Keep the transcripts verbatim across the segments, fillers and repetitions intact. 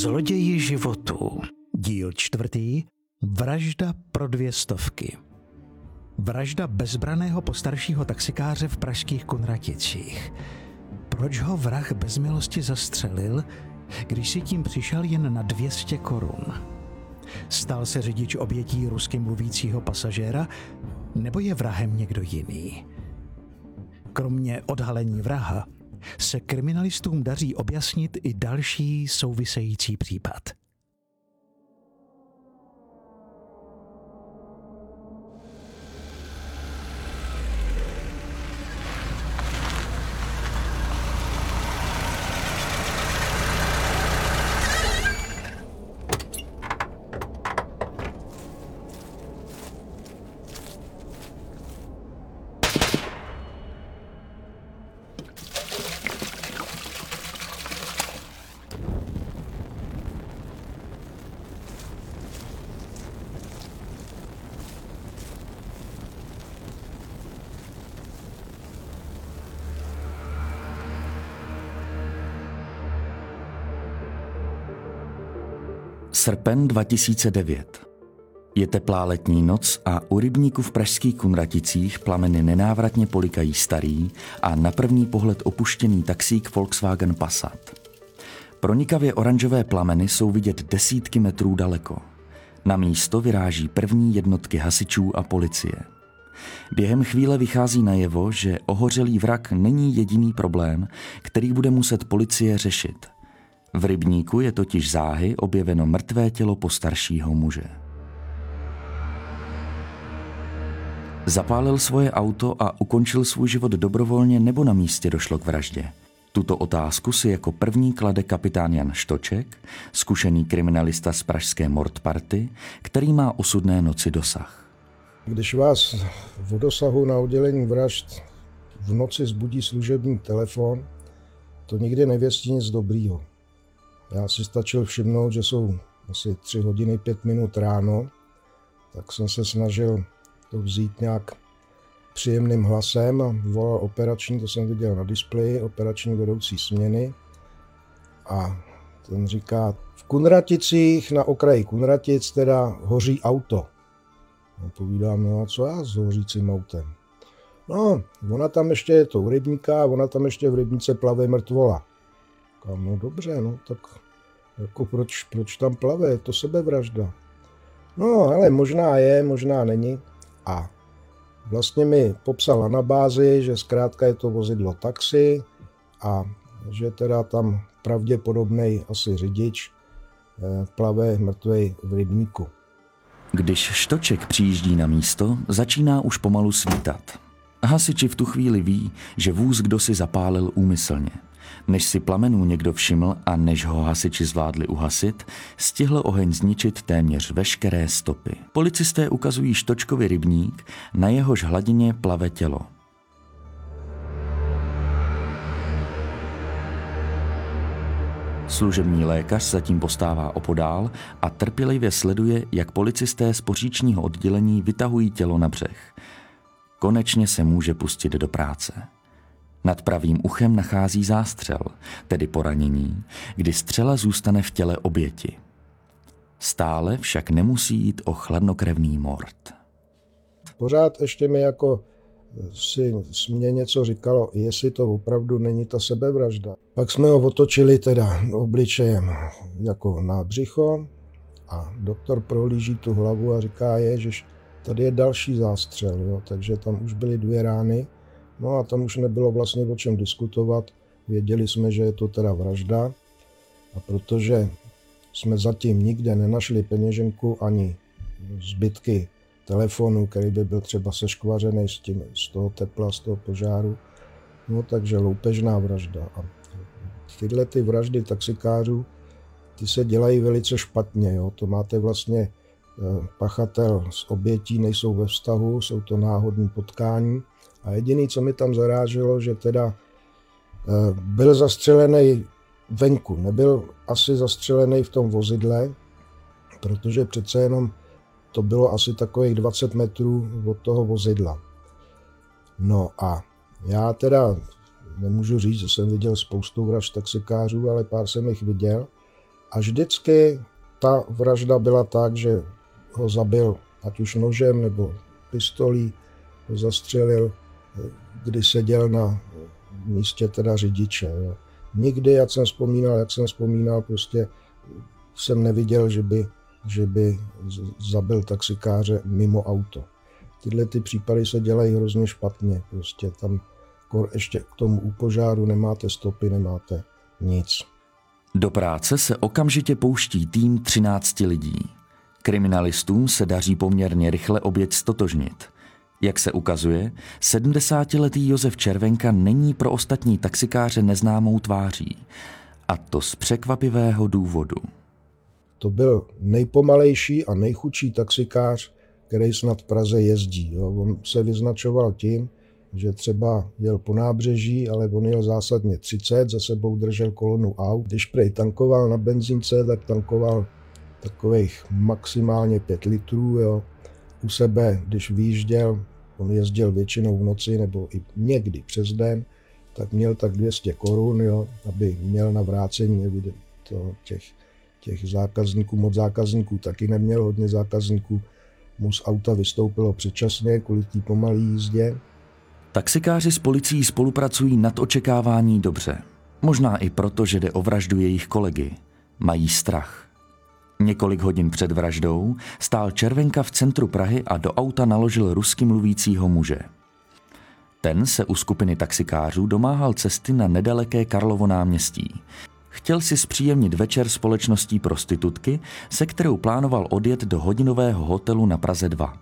Zloději životů. Díl čtvrtý. Vražda pro dvě stovky. Vražda bezbraného postaršího taxikáře v pražských Kunraticích. Proč ho vrah bez milosti zastřelil, když si tím přišel jen na dvě stě korun? Stal se řidič obětí rusky mluvícího pasažéra, nebo je vrahem někdo jiný? Kromě odhalení vraha se kriminalistům daří objasnit i další související případ. Srpen dva tisíce devět. Je teplá letní noc a u rybníku v pražských Kunraticích plameny nenávratně polikají starý a na první pohled opuštěný taxík Volkswagen Passat. Pronikavě oranžové plameny jsou vidět desítky metrů daleko. Na místo vyráží první jednotky hasičů a policie. Během chvíle vychází najevo, že ohořelý vrak není jediný problém, který bude muset policie řešit. V rybníku je totiž záhy objeveno mrtvé tělo postaršího muže. Zapálil svoje auto a ukončil svůj život dobrovolně, nebo na místě došlo k vraždě? Tuto otázku si jako první klade kapitán Jan Štoček, zkušený kriminalista z pražské Mordparty, který má osudné noci dosah. Když vás v dosahu na oddělení vražd v noci zbudí služební telefon, to nikdy nevěstí nic dobrýho. Já si stačil všimnout, že jsou asi tři hodiny pět minut ráno, tak jsem se snažil to vzít nějak příjemným hlasem a volal operační, to jsem viděl na displeji, operační vedoucí směny. A ten říká, v Kunraticích, na okraji Kunratic, teda hoří auto. No, povídám, no a co já s hořícím autem? No, ona tam ještě je to u rybníka, ona tam ještě v rybníce plave mrtvola. Říkám, no dobře, no tak jako proč, proč tam plave, je to sebevražda. No, ale možná je, možná není. A vlastně mi popsala na bázi, že zkrátka je to vozidlo taxi a že teda tam pravděpodobnej asi řidič plave mrtvej v rybníku. Když Štoček přijíždí na místo, začíná už pomalu svítat. Hasiči v tu chvíli ví, že vůz kdosi zapálil úmyslně. Než si plamenů někdo všiml a než ho hasiči zvládli uhasit, stihl oheň zničit téměř veškeré stopy. Policisté ukazují Štočkovi rybník, na jehož hladině plave tělo. Služební lékař zatím postává opodál a trpělivě sleduje, jak policisté z poříčního oddělení vytahují tělo na břeh. Konečně se může pustit do práce. Nad pravým uchem nachází zástřel, tedy poranění, kdy střela zůstane v těle oběti. Stále však nemusí jít o chladnokrevný mord. Pořád ještě mi jako si mě něco říkalo, jestli to opravdu není ta sebevražda. Pak jsme ho otočili teda obličejem jako na břicho a doktor prohlíží tu hlavu a říká, ježiš, tady je další zástřel, jo, takže tam už byly dvě rány. No a tam už nebylo vlastně o čem diskutovat. Věděli jsme, že je to teda vražda. A protože jsme zatím nikde nenašli peněženku ani zbytky telefonu, který by byl třeba seškvařený z, tím, z toho tepla, z toho požáru, no takže loupežná vražda. A tyhle ty vraždy taxikářů, ty se dělají velice špatně. Jo. To máte vlastně pachatel s obětí, nejsou ve vztahu, jsou to náhodní potkání. A jediné, co mi tam zaráželo, že teda byl zastřelený venku, nebyl asi zastřelený v tom vozidle, protože přece jenom to bylo asi takových dvacet metrů od toho vozidla. No a já teda nemůžu říct, že jsem viděl spoustu vražd taxikářů, ale pár jsem jich viděl. A vždycky ta vražda byla tak, že ho zabil ať už nožem nebo pistolí, ho zastřelil, když seděl na místě teda řidiče. Jo. Nikdy, jak jsem vzpomínal, jak jsem vzpomínal, prostě jsem neviděl, že by, že by zabil taxikáře mimo auto. Tyhle ty případy se dělají hrozně špatně. Prostě tam ještě k tomu u požáru nemáte stopy, nemáte nic. Do práce se okamžitě pouští tým třinácti lidí. Kriminalistům se daří poměrně rychle oběť ztotožnit. Jak se ukazuje, sedmdesátiletý Josef Červenka není pro ostatní taxikáře neznámou tváří. A to z překvapivého důvodu. To byl nejpomalejší a nejchudší taxikář, který snad v Praze jezdí. Jo. On se vyznačoval tím, že třeba jel po nábřeží, ale on jel zásadně třicet, za sebou držel kolonu aut. Když prej tankoval na benzínce, tak tankoval takových maximálně pět litrů. Jo. U sebe, když vyjížděl, on jezdil většinou v noci nebo i někdy přes den, tak měl tak dvě stě korun, jo, aby měl na vrácení to, těch, těch zákazníků. Moc zákazníků taky neměl, hodně zákazníků mu z auta vystoupilo předčasně kvůli té pomalé jízdě. Taxikáři s policií spolupracují nad očekávání dobře. Možná i proto, že jde o vraždu jejich kolegy. Mají strach. Několik hodin před vraždou stál Červenka v centru Prahy a do auta naložil rusky mluvícího muže. Ten se u skupiny taxikářů domáhal cesty na nedaleké Karlovo náměstí. Chtěl si zpříjemnit večer společností prostitutky, se kterou plánoval odjet do hodinového hotelu na Praze dva.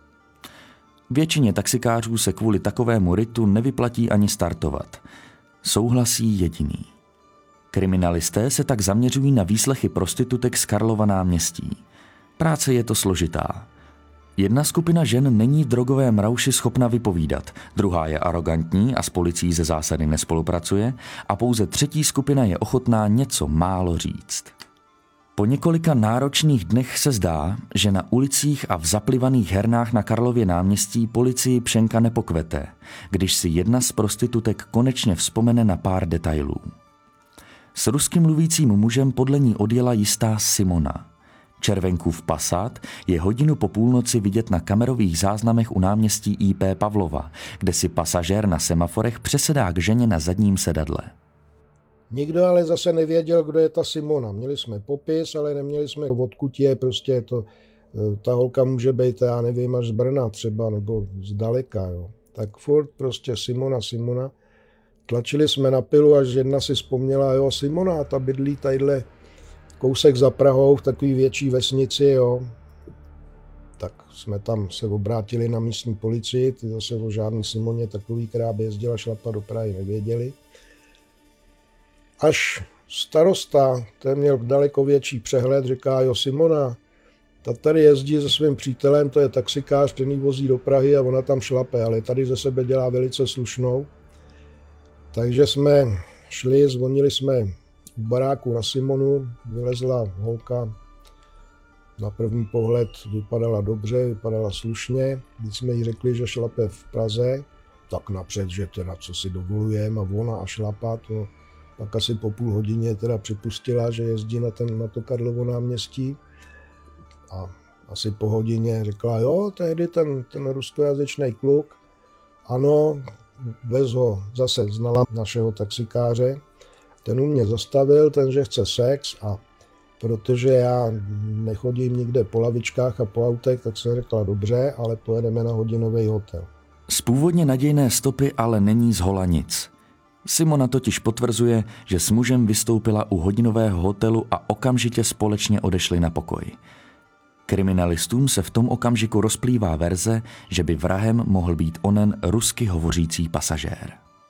Většině taxikářů se kvůli takovému ritu nevyplatí ani startovat. Souhlasí jediný. Kriminalisté se tak zaměřují na výslechy prostitutek z Karlova náměstí. Práce je to složitá. Jedna skupina žen není v drogovém rauši schopna vypovídat, druhá je arrogantní a s policií ze zásady nespolupracuje a pouze třetí skupina je ochotná něco málo říct. Po několika náročných dnech se zdá, že na ulicích a v zaplivaných hernách na Karlově náměstí policii pšenka nepokvete, když si jedna z prostitutek konečně vzpomene na pár detailů. S rusky mluvícím mužem podle ní odjela jistá Simona. Červenkův Passat je hodinu po půlnoci vidět na kamerových záznamech u náměstí í pé Pavlova, kde si pasažér na semaforech přesedá k ženě na zadním sedadle. Nikdo ale zase nevěděl, kdo je ta Simona. Měli jsme popis, ale neměli jsme odkud je, prostě to, ta holka může být, já nevím, až z Brna třeba, nebo zdaleka, jo. Tak furt prostě Simona, Simona. Tlačili jsme na pilu, až jedna si vzpomněla, jo, Simona, ta bydlí tadyhle kousek za Prahou v takové větší vesnici, jo. Tak jsme tam se obrátili na místní policii, ty zase o žádný Simoně takový, která by jezdila šlapat do Prahy, nevěděli. Až starosta, ten měl daleko větší přehled, říká, jo, Simona, ta tady jezdí se svým přítelem, to je taxikář, ten jí vozí do Prahy a ona tam šlape, ale tady ze sebe dělá velice slušnou. Takže jsme šli, zvonili jsme u baráku na Simonu, vylezla holka, na první pohled vypadala dobře, vypadala slušně, když jsme jí řekli, že šlape v Praze, tak napřed, že teda co si dovolujeme a ona a šlapat, no. Pak asi po půl hodině teda připustila, že jezdí na, ten, na to Karlovo náměstí a asi po hodině řekla, jo, tehdy ten, ten ruskojazyčný kluk, ano, vez ho, zase znala našeho taxikáře, ten u mě zastavil, ten, že chce sex a protože já nechodím nikde po lavičkách a po autech, tak jsem řekla dobře, ale pojedeme na hodinový hotel. Z původně nadějné stopy ale není zhola nic. Simona totiž potvrzuje, že s mužem vystoupila u hodinového hotelu a okamžitě společně odešli na pokoj. Kriminalistům se v tom okamžiku rozplývá verze, že by vrahem mohl být onen rusky hovořící pasažér.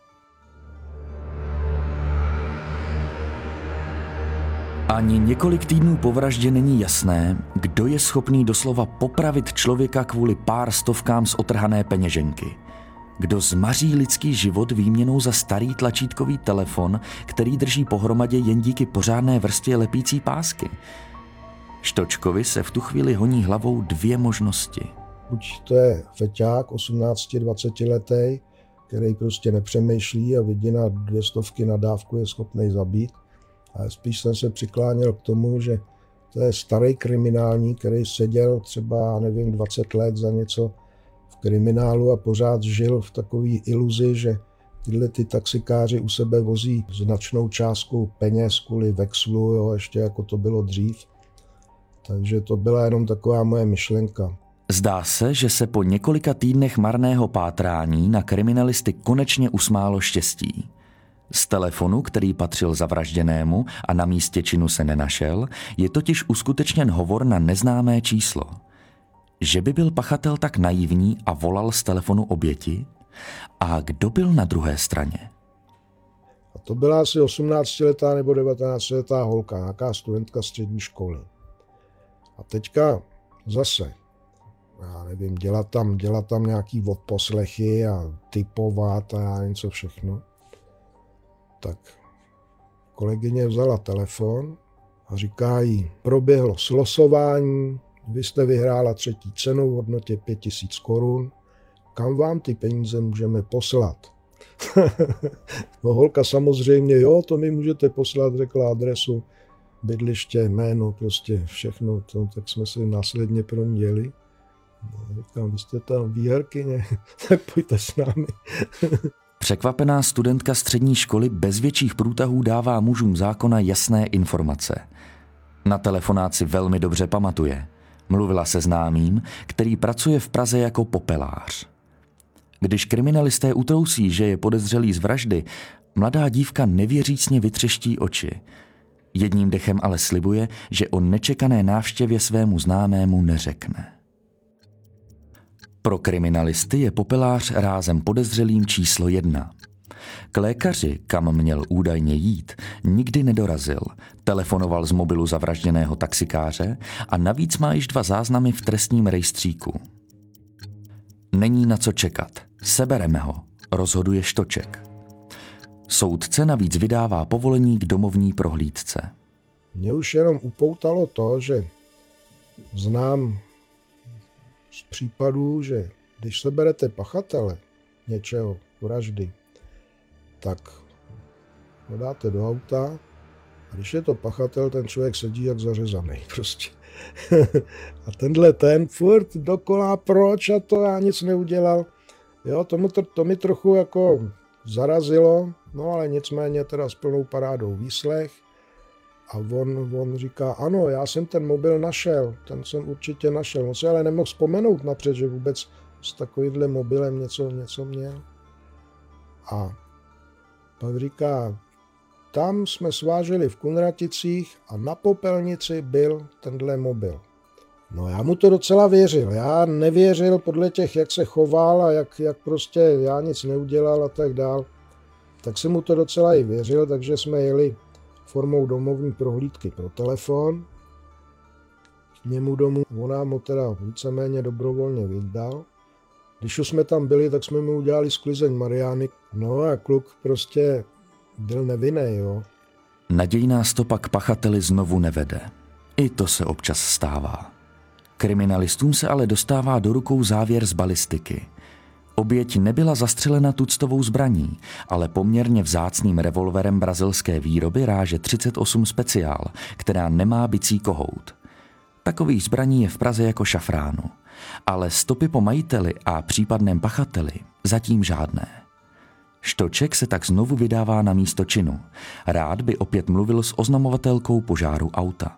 Ani několik týdnů po vraždě není jasné, kdo je schopný doslova popravit člověka kvůli pár stovkám z otrhané peněženky. Kdo zmaří lidský život výměnou za starý tlačítkový telefon, který drží pohromadě jen díky pořádné vrstvě lepící pásky. Štočkovi se v tu chvíli honí hlavou dvě možnosti. Buď to je feťák, osmnácti dvacetiletý, který prostě nepřemýšlí a vidí na dvě stovky na dávku je schopný zabít. Ale spíš jsem se přikláněl k tomu, že to je starý kriminální, který seděl třeba, nevím, dvacet let za něco v kriminálu a pořád žil v takové iluzi, že tyhle ty taxikáři u sebe vozí značnou částku peněz kvůli vexlu, jo, ještě jako to bylo dřív. Takže to byla jenom taková moje myšlenka. Zdá se, že se po několika týdnech marného pátrání na kriminalisty konečně usmálo štěstí. Z telefonu, který patřil zavražděnému a na místě činu se nenašel, je totiž uskutečněn hovor na neznámé číslo. Že by byl pachatel tak naivní a volal z telefonu oběti? A kdo byl na druhé straně? A to byla asi osmnáctiletá nebo devatenáctiletá holka, nějaká studentka střední školy. A teďka zase, já nevím, dělat tam, dělat tam nějaký odposlechy a typovat a já nevím co všechno. Tak kolegyně vzala telefon a říká jí, proběhlo slosování, vy jste vyhrála třetí cenu v hodnotě pět tisíc korun, kam vám ty peníze můžeme poslat? No holka samozřejmě, jo, to mi můžete poslat, řekla adresu, bydliště, jméno, prostě všechno, to, tak jsme si následně pro ní jeli. No, říkám, vy jste tam výherkyně, tak pojďte s námi. Překvapená studentka střední školy bez větších průtahů dává mužům zákona jasné informace. Na telefonát si velmi dobře pamatuje. Mluvila se známým, který pracuje v Praze jako popelář. Když kriminalisté utrousí, že je podezřelý z vraždy, mladá dívka nevěřícně vytřeští oči. Jedním dechem ale slibuje, že o nečekané návštěvě svému známému neřekne. Pro kriminalisty je popelář rázem podezřelým číslo jedna. K lékaři, kam měl údajně jít, nikdy nedorazil, telefonoval z mobilu zavražděného taxikáře a navíc má již dva záznamy v trestním rejstříku. Není na co čekat, sebereme ho, rozhoduje Štoček. Soudce navíc vydává povolení k domovní prohlídce. Mě už jenom upoutalo to, že znám z případů, že když seberete pachatele něčeho, vraždy, tak ho dáte do auta a když je to pachatel, ten člověk sedí jak zařezaný prostě. A tenhle ten furt dokola, proč a to já nic neudělal. Jo, tomu to, to mi trochu jako zarazilo, no ale nicméně teda s plnou parádou výslech. A on, on říká, ano, já jsem ten mobil našel, ten jsem určitě našel. On si ale nemohl vzpomenout napřed, že vůbec s takovýmhle mobilem něco, něco měl. A pak říká, tam jsme sváželi v Kunraticích a na popelnici byl tenhle mobil. No já mu to docela věřil. Já nevěřil podle těch, jak se choval a jak, jak prostě já nic neudělal a tak dál. Tak jsem mu to docela i věřil, takže jsme jeli formou domovní prohlídky pro telefon k němu domů. On nám ho teda víceméně dobrovolně vydal. Když už jsme tam byli, tak jsme mu udělali sklizeň Mariány. No a kluk prostě byl nevinný, jo. Nadějná stopa k pachateli znovu nevede. I to se občas stává. Kriminalistům se ale dostává do rukou závěr z balistiky. Oběť nebyla zastřelena tuctovou zbraní, ale poměrně vzácným revolverem brazilské výroby ráže třicet osm speciál, která nemá bicí kohout. Takových zbraní je v Praze jako šafránu, ale stopy po majiteli a případném pachateli zatím žádné. Štoček se tak znovu vydává na místo činu. Rád by opět mluvil s oznamovatelkou požáru auta.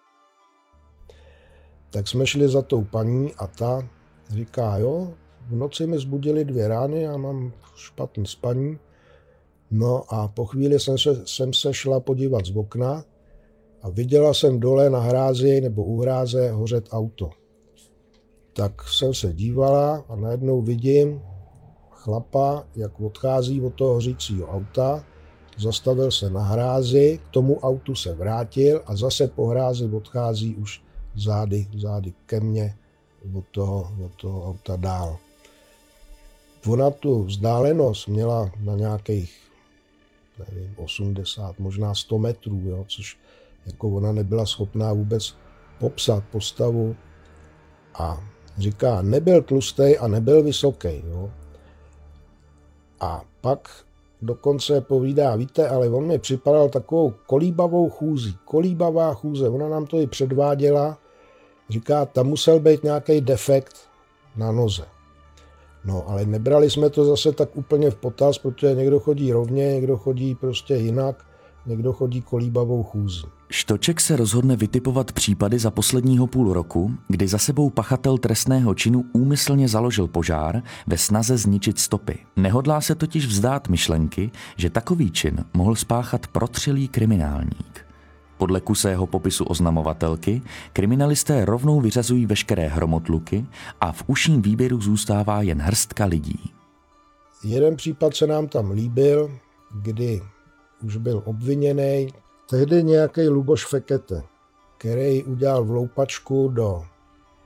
Tak jsme šli za tou paní a ta říká, jo, v noci mi zbudily dvě rány, já mám špatný spaní. No a po chvíli jsem se, jsem se šla podívat z okna a viděla jsem dole na hrázi nebo u hráze hořet auto. Tak jsem se dívala a najednou vidím chlapa, jak odchází od toho hořícího auta, zastavil se na hrázi, k tomu autu se vrátil a zase po hrázi odchází už zády, zády ke mně od toho, od toho auta dál. Ona tu vzdálenost měla na nějakých, nevím, osmdesát, možná sto metrů, jo, což jako ona nebyla schopná vůbec popsat postavu. A říká, nebyl tlustý a nebyl vysoký. Jo. A pak dokonce povídá, víte, ale on mi připadal takovou kolíbavou chůzí. Kolíbavá chůze, ona nám to i předváděla. Říká, tam musel být nějaký defekt na noze. No, ale nebrali jsme to zase tak úplně v potaz, protože někdo chodí rovně, někdo chodí prostě jinak, někdo chodí kolíbavou chůzí. Štoček se rozhodne vytipovat případy za posledního půl roku, kdy za sebou pachatel trestného činu úmyslně založil požár ve snaze zničit stopy. Nehodlá se totiž vzdát myšlenky, že takový čin mohl spáchat protřelý kriminálník. Podle kusého popisu oznamovatelky kriminalisté rovnou vyřazují veškeré hromotluky a v užším výběru zůstává jen hrstka lidí. Jeden případ se nám tam líbil, kdy už byl obviněný tehdy nějaký Luboš Fekete, který udělal vloupačku do e,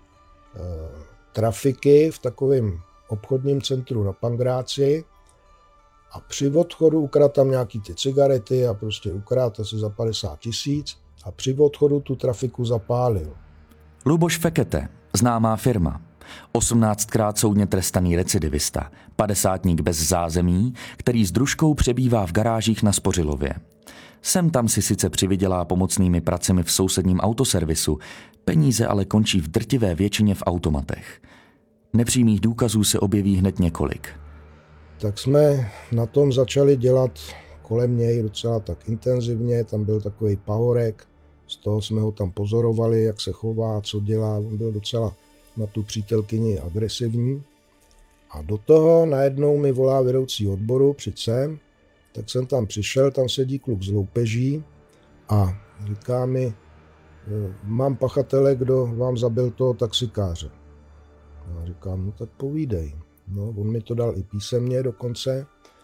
trafiky v takovém obchodním centru na Pangráci a při odchodu ukradl tam nějaký ty cigarety a prostě ukradl asi za padesát tisíc a při odchodu tu trafiku zapálil. Luboš Fekete, známá firma, osmnáctkrát soudně trestaný recidivista, padesátník bez zázemí, který s družkou přebývá v garážích na Spořilově. Sem tam si sice přivydělá pomocnými pracemi v sousedním autoservisu, peníze ale končí v drtivé většině v automatech. Nepřímých důkazů se objeví hned několik. Tak jsme na tom začali dělat kolem něj docela tak intenzivně, tam byl takový pahorek, z toho jsme ho tam pozorovali, jak se chová, co dělá, on byl docela na tu přítelkyni agresivní. A do toho najednou mi volá vedoucí odboru, přijď sem, tak jsem tam přišel, tam sedí kluk z loupeží a říká mi, mám pachatele, kdo vám zabil toho taxikáře. A říkám, no tak povídej. No, on mi to dal i písemně dokonce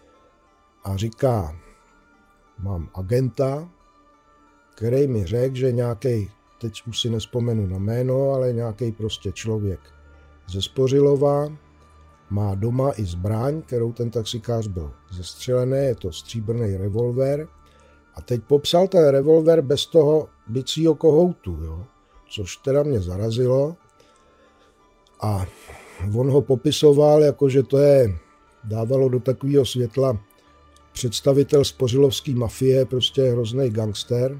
a říká, mám agenta, který mi řekl, že nějaký, teď už si nespomenu na jméno, ale nějaký prostě člověk ze Spořilova má doma i zbraň, kterou ten taxikář byl zestřelený, je to stříbrný revolver a teď popsal ten revolver bez toho bicího kohoutu, jo, což teda mě zarazilo a on ho popisoval, jako že to je, dávalo do takového světla představitel spořilovské mafie, prostě hrozný gangster.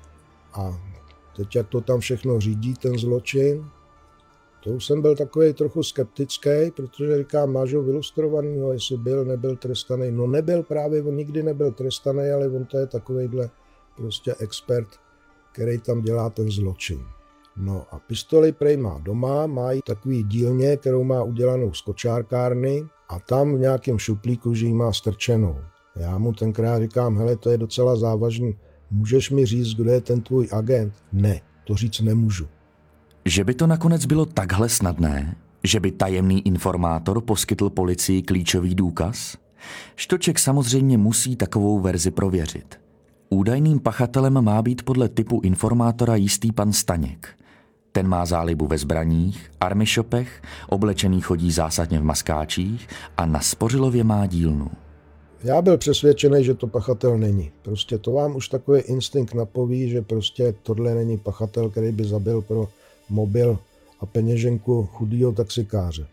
A teď jak to tam všechno řídí, ten zločin, to už jsem byl takový trochu skeptický, protože říkám, máš ho vylustrovanýho, jestli byl, nebyl trestaný. No nebyl právě, on nikdy nebyl trestaný, ale on to je takovejhle prostě expert, který tam dělá ten zločin. No a pistoli prej má doma, má i takový dílně, kterou má udělanou z kočárkárny a tam v nějakém šuplíku, že ji má strčenou. Já mu tenkrát říkám, hele, to je docela závažný, můžeš mi říct, kdo je ten tvůj agent? Ne, to říct nemůžu. Že by to nakonec bylo takhle snadné? Že by tajemný informátor poskytl policii klíčový důkaz? Štoček samozřejmě musí takovou verzi prověřit. Údajným pachatelem má být podle typu informátora jistý pan Staněk. Ten má zálibu ve zbraních, armišopech, oblečený chodí zásadně v maskáčích a na Spořilově má dílnu. Já byl přesvědčený, že to pachatel není. Prostě to vám už takový instinkt napoví, že prostě tohle není pachatel, který by zabil pro mobil a peněženku chudýho taxikáře.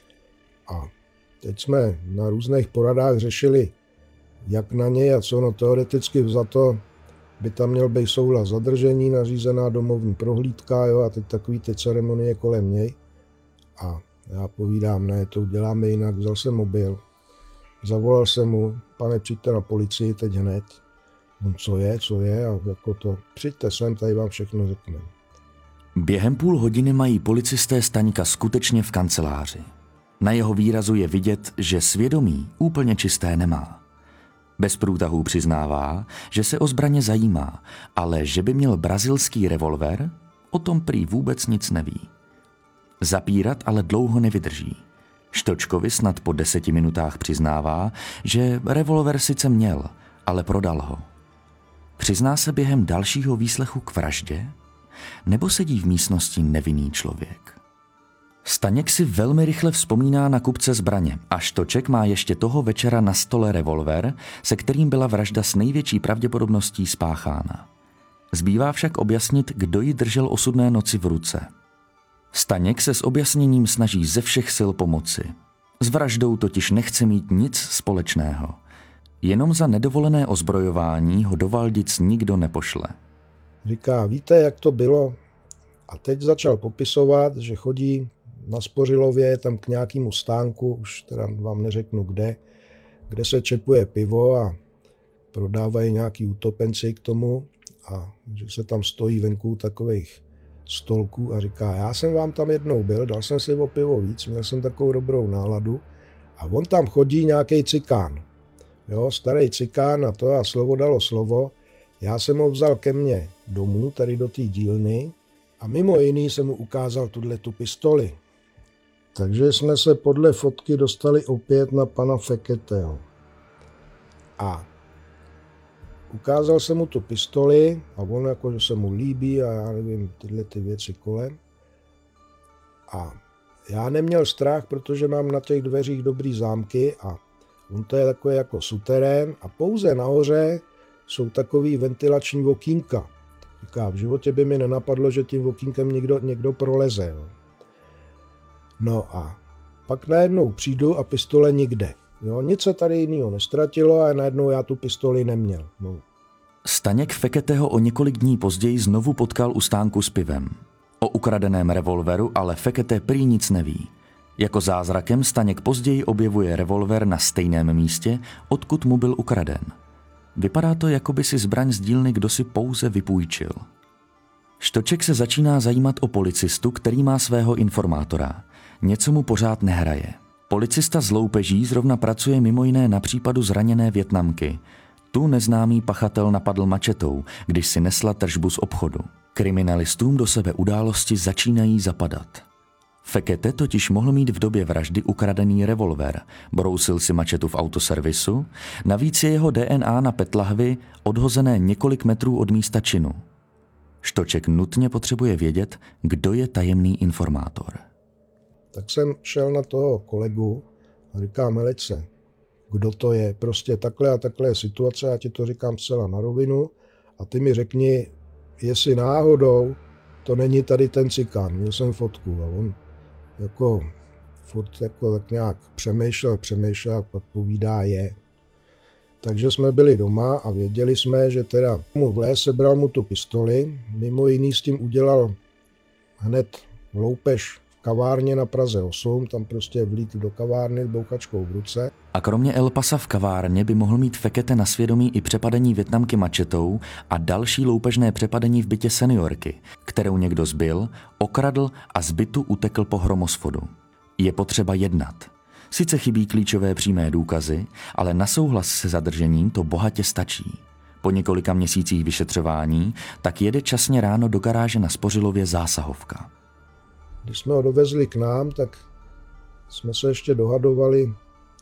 A teď jsme na různých poradách řešili, jak na něj a co, no teoreticky vzato by tam měl být souhlas zadržení, nařízená domovní prohlídka, jo, a teď takový ty ceremonie kolem něj. A já povídám, ne, to uděláme jinak, vzal jsem mobil, zavolal jsem mu, pane, přijďte na policii teď hned. No, co je, co je, a jako to, přijďte sem, tady vám všechno řekneme. Během půl hodiny mají policisté Staňka skutečně v kanceláři. Na jeho výrazu je vidět, že svědomí úplně čisté nemá. Bez průtahů přiznává, že se o zbraně zajímá, ale že by měl brazilský revolver, o tom prý vůbec nic neví. Zapírat ale dlouho nevydrží. Štočkovi snad po deseti minutách přiznává, že revolver sice měl, ale prodal ho. Přizná se během dalšího výslechu k vraždě? Nebo sedí v místnosti nevinný člověk? Staněk si velmi rychle vzpomíná na kupce zbraně a Štoček má ještě toho večera na stole revolver, se kterým byla vražda s největší pravděpodobností spáchána. Zbývá však objasnit, kdo ji držel osudné noci v ruce. Staněk se s objasněním snaží ze všech sil pomoci. S vraždou totiž nechce mít nic společného. Jenom za nedovolené ozbrojování ho do Valdic nikdo nepošle. Říká, víte, jak to bylo? A teď začal popisovat, že chodí na Spořilově tam k nějakému stánku, už teda vám neřeknu kde, kde se čepuje pivo a prodávají nějaký utopenci k tomu a že se tam stojí venku takových stolků a říká, já jsem vám tam jednou byl, dal jsem si o pivo víc, měl jsem takovou dobrou náladu a on tam chodí nějaký cikán. Jo, starý cikán a to a slovo dalo slovo. Já jsem ho vzal ke mně domů, tady do té dílny a mimo jiný jsem mu ukázal tuhle tu pistoli. Takže jsme se podle fotky dostali opět na pana Feketeho. A ukázal jsem mu tu pistoli a on jako, že se mu líbí a já nevím, tyhle ty věci kolem. A já neměl strach, protože mám na těch dveřích dobrý zámky a on to je takový jako suterén a pouze nahoře jsou takový ventilační okýnka. Říká, v životě by mi nenapadlo, že tím okýnkem někdo, někdo proleze. Jo. No a pak najednou přijdu a pistole nikde. Jo, nic se tady jiného nestratilo a najednou já tu pistoli neměl. No. Staněk Feketeho o několik dní později znovu potkal u stánku s pivem. O ukradeném revolveru ale Fekete prý nic neví. Jako zázrakem Staněk později objevuje revolver na stejném místě, odkud mu byl ukraden. Vypadá to, jako by si zbraň z dílny kdosi pouze vypůjčil. Štoček se začíná zajímat o policistu, který má svého informátora. Něco mu pořád nehraje. Policista z Loupeží zrovna pracuje mimo jiné na případu zraněné Vietnamky. Tu neznámý pachatel napadl mačetou, když si nesla tržbu z obchodu. Kriminalistům do sebe události začínají zapadat. Fekete totiž mohl mít v době vraždy ukradený revolver, brousil si mačetu v autoservisu, navíc je jeho D N A na pet lahvi odhozené několik metrů od místa činu. Štoček nutně potřebuje vědět, kdo je tajemný informátor. Tak jsem šel na toho kolegu a říkám, Melice, kdo to je, prostě takhle a takhle je situace, já ti to říkám zcela na rovinu a ty mi řekni, jestli náhodou to není tady ten cikán, měl jsem fotku a on jako furt jako tak nějak přemýšlel, přemýšlel a pak povídá je. Takže jsme byli doma a věděli jsme, že teda mu vlez, sebral mu tu pistoli, mimo jiný s tím udělal hned loupež v kavárně na Praze osm, tam prostě vlítl do kavárny s bouchačkou v ruce. A kromě El Pasa v kavárně by mohl mít Fekete na svědomí i přepadení Vietnamky mačetou a další loupežné přepadení v bytě seniorky, kterou někdo zbil, okradl a z bytu utekl po hromosvodu. Je potřeba jednat. Sice chybí klíčové přímé důkazy, ale na souhlas se zadržením to bohatě stačí. Po několika měsících vyšetřování tak jede časně ráno do garáže na Spořilově zásahovka. Když jsme ho dovezli k nám, tak jsme se ještě dohadovali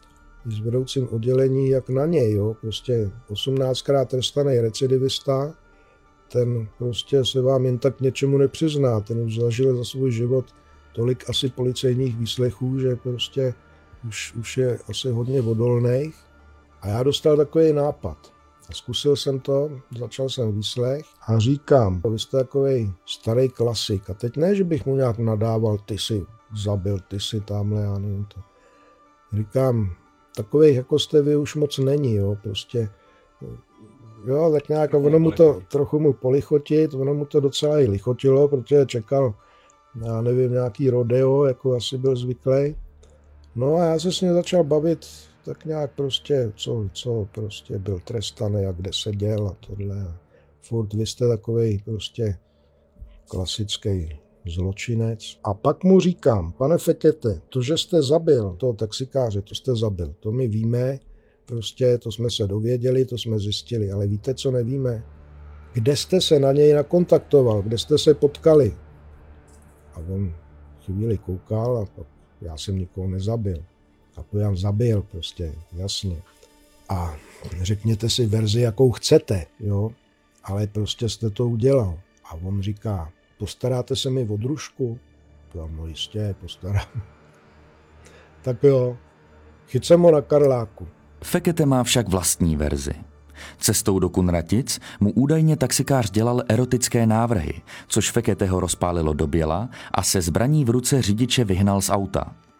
s vedoucím oddělení, jak na něj. Jo? Prostě osmnáctkrát trestaný recidivista, ten prostě se vám jen tak něčemu nepřizná. Ten už zažil za svůj život tolik asi policejních výslechů, že prostě už, už je asi hodně odolnej. A já dostal takový nápad. A zkusil jsem to, začal jsem výslech a říkám, vy jste takovej starý klasik. A teď ne, že bych mu nějak nadával, ty si zabil, ty si tamhle, já nevím to. Říkám, takových jako jste vy už moc není, jo, prostě. Jo, tak nějak ono mu to trochu mu polichotit, ono mu to docela i lichotilo, protože čekal, já nevím, nějaký rodeo, jako asi byl zvyklý. No a já se s ním začal bavit tak nějak prostě, co, co prostě byl trestaný a kde seděl a tohle. A furt vy jste takovej prostě klasický zločinec. A pak mu říkám, pane Fekete, to, že jste zabil toho taxikáře, to jste zabil, to my víme, prostě to jsme se dověděli, to jsme zjistili, ale víte, co nevíme? Kde jste se na něj nakontaktoval, kde jste se potkali? A on chvíli koukal a pak já jsem nikoho nezabil. A to já zabil prostě, jasně. A řekněte si verzi, jakou chcete, jo, ale prostě jste to udělal. A on říká, postaráte se mi o družku? To no jistě, postarám. Tak jo, chyť jsem ho na Karláku. Fekete má však vlastní verzi. Cestou do Kunratic mu údajně taxikář dělal erotické návrhy, což Feketeho rozpálilo do běla a se zbraní v ruce řidiče vyhnal z auta.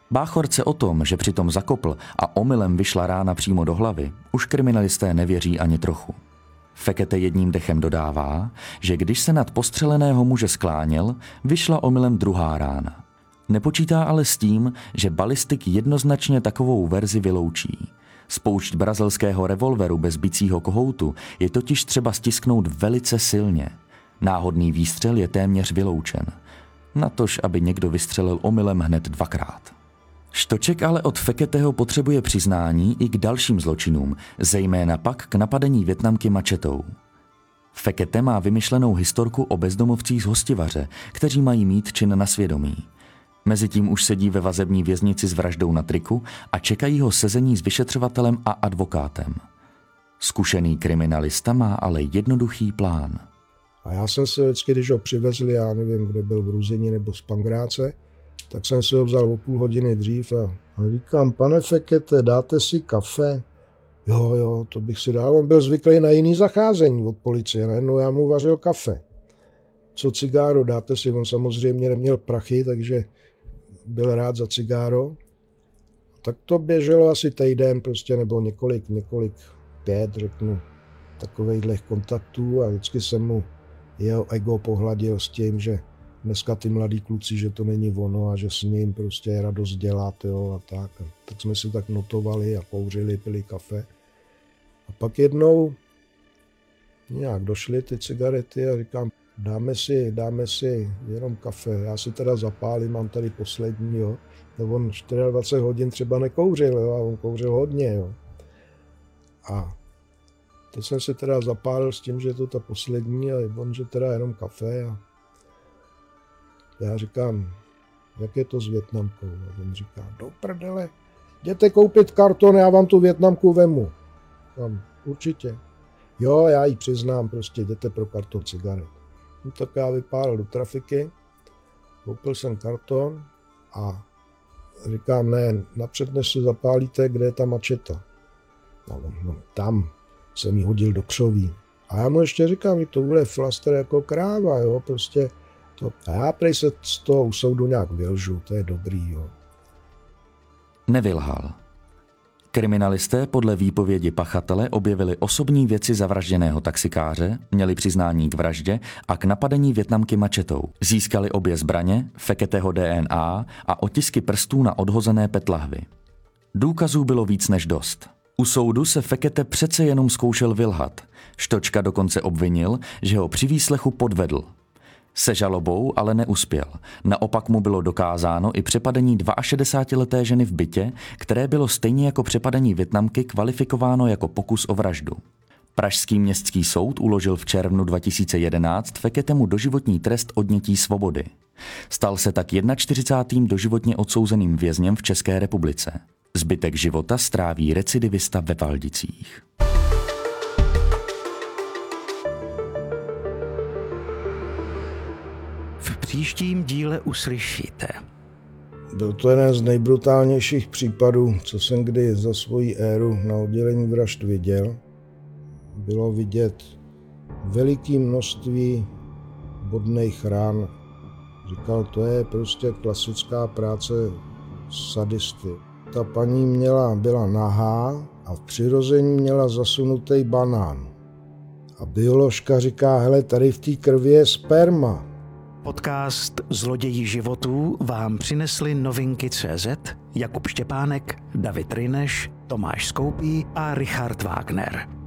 Báchorce o tom, že přitom zakopl a omylem vyšla rána přímo do hlavy, už kriminalisté nevěří ani trochu. Fekete jedním dechem dodává, že když se nad postřeleného muže skláněl, vyšla omylem druhá rána. Nepočítá ale s tím, že balistik jednoznačně takovou verzi vyloučí. Spoušť brazilského revolveru bez bicího kohoutu je totiž třeba stisknout velice silně. Náhodný výstřel je téměř vyloučen. Natož, aby někdo vystřelil omylem hned dvakrát. Štoček ale od Feketeho potřebuje přiznání i k dalším zločinům, zejména pak k napadení Vietnamky mačetou. Fekete má vymyšlenou historku o bezdomovcích z Hostivaře, kteří mají mít čin na svědomí. Mezitím už sedí ve vazební věznici s vraždou na triku a čekají ho sezení s vyšetřovatelem a advokátem. Zkušený kriminalista má ale jednoduchý plán. A já jsem si vždycky, když ho přivezli, já nevím, kde byl v Ruzini nebo z Pangráce, tak jsem si ho vzal o půl hodiny dřív a, a říkám, pane Fekete, dáte si kafe? Jo, jo, to bych si dal. On byl zvyklý na jiný zacházení od policie, najednou já mu vařil kafe. Co cigáro, dáte si? On samozřejmě neměl prachy, takže byl rád za cigáro. Tak to běželo asi týden prostě, nebo několik, několik, pět, řeknu, takovejhlech kontaktů a vždycky jsem mu jeho ego pohladil s tím, že dneska ty mladí kluci, že to není ono a že s ním prostě je radost dělat, jo, a tak. A tak jsme si tak notovali a kouřili, pili kafe. A pak jednou nějak došly ty cigarety a říkám, dáme si, dáme si jenom kafe. Já si teda zapálím, mám tady poslední, jo. No on dvacet čtyři hodin třeba nekouřil, jo, a on kouřil hodně, jo. A teď jsem si teda zapálil s tím, že je to ta poslední a on, že teda jenom kafe. A já říkám, jak je to s Vietnamkou? A on říká, do prdele, jděte koupit karton, já vám tu Vietnamku vemu. Říkám, určitě. Jo, já ji přiznám, prostě jděte pro karton cigaret. No tak já vypálil do trafiky, koupil jsem karton a říkám, ne, napřed než se zapálíte, kde je ta mačeta. No, no, tam jsem ji hodil do křoví. A já mu ještě říkám, že to bude flaster jako kráva, jo, prostě to. A já prej se z toho u soudu nějak vylžu, to je dobrý, jo. Nevylhal. Kriminalisté podle výpovědi pachatele objevili osobní věci zavražděného taxikáře, měli přiznání k vraždě a k napadení Vietnamky mačetou. Získali obě zbraně, Feketeho D N A a otisky prstů na odhozené PET lahvi. Důkazů bylo víc než dost. U soudu se Fekete přece jenom zkoušel vylhat. Štočka dokonce obvinil, že ho při výslechu podvedl. Se žalobou ale neuspěl. Naopak mu bylo dokázáno i přepadení šedesátileté ženy v bytě, které bylo stejně jako přepadení Vietnamky kvalifikováno jako pokus o vraždu. Pražský městský soud uložil v červnu dva tisíce jedenáct Feketemu doživotní trest odnětí svobody. Stal se tak čtyřicátým prvním doživotně odsouzeným vězněm v České republice. Zbytek života stráví recidivista ve Valdicích. V příštím díle uslyšíte. Byl to jeden z nejbrutálnějších případů, co jsem kdy za svoji éru na oddělení vražd viděl. Bylo vidět veliké množství bodných ran. Říkal, to je prostě klasická práce sadisty. Ta paní měla, byla nahá a v přirození měla zasunutý banán. A bioložka říká, hele, tady v té krvi je sperma. Podcast Zloději životů vám přinesli Novinky tečka cé zet, Jakub Štěpánek, David Ryneš, Tomáš Skoupí a Richard Wagner.